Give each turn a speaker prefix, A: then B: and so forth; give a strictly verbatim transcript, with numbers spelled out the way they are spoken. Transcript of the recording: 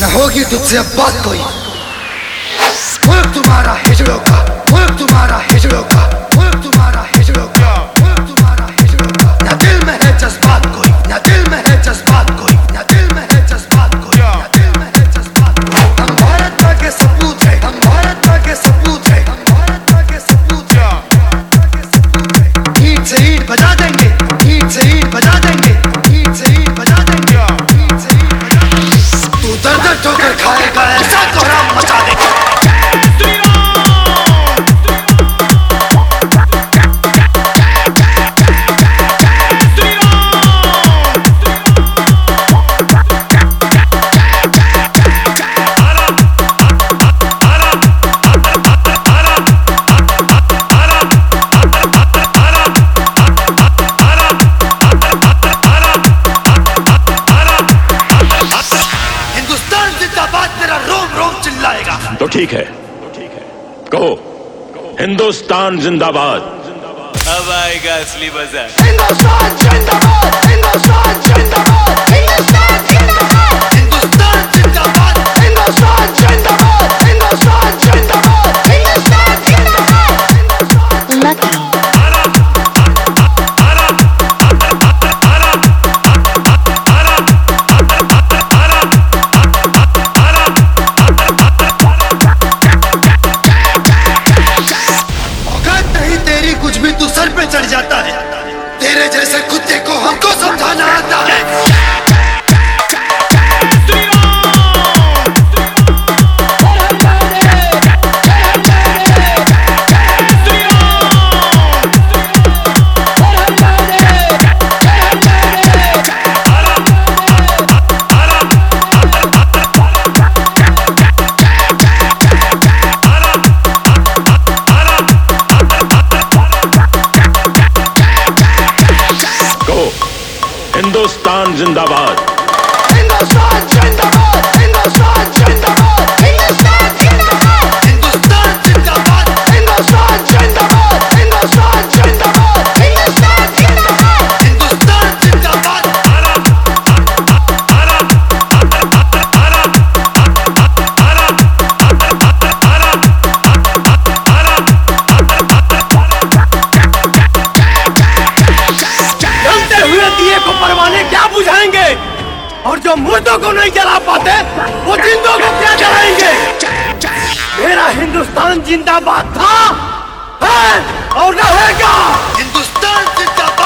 A: न होगी तुझसे अब बात कोई। मुल्क तुम्हारा हिजड़ों का, मुल्क तुम्हारा हिजड़ों का, मुल्क तुम्हारा हिजड़ों का, मुल्क तुम्हारा हिजड़ों का। न दिल में है जज्बात कोई, न दिल में है जज्बात कोई, न दिल में है जज्बात कोई, न दिल में है जज्बात कोई। हम भारत माँ के सपूत है, हम भारत माँ के सपूत है, हम भारत माँ के सपूत है, सपूत है। ईंट से ईंट बजा देंगे, ईंट से ईंट बजा देंगे, ईंट से ईंट बजा देंगे, ईंट से ईंट बजा देंगे। तू दर्द दर्द ठोकर खाएगा, ऐसा कोहराम मचा देगा।
B: तो ठीक है, कहो हिंदुस्तान जिंदाबाद।
C: अब आएगा असली मजा।
A: हिंदुस्तान जिंदाबाद, हिंदुस्तान जिंदाबाद, हिंदुस्तान जिंदाबाद, हिंदुस्तान जिंदाबाद, हिंदुस्तान जिंदाबाद, हिंदुस्तान जिंदाबाद, हिंदुस्तान जिंदाबाद।
D: Lucky.
A: कुछ भी तू सर पे चढ़ जाता है, तेरे जैसे कुत्ते को हमको समझाना आता है।
B: हिंदुस्तान जिंदाबाद,
A: हिंदुस्तान जिंदाबाद, हिंदुस्तान जिंदाबाद, हिंदुस्तान जिंदाबाद, हिंदुस्तान जिंदाबाद, हिंदुस्तान जिंदाबाद, हिंदुस्तान जिंदाबाद, हिंदुस्तान जिंदाबाद, हिंदुस्तान जिंदाबाद। जलते हुए दिए को परवाने क्या बुझाएंगे, और जो मुर्दों को नहीं जला पाते वो जिंदों को क्या जलाएंगे। मेरा हिंदुस्तान जिंदाबाद था, है और रहेगा। हिंदुस्तान जिंदाबाद।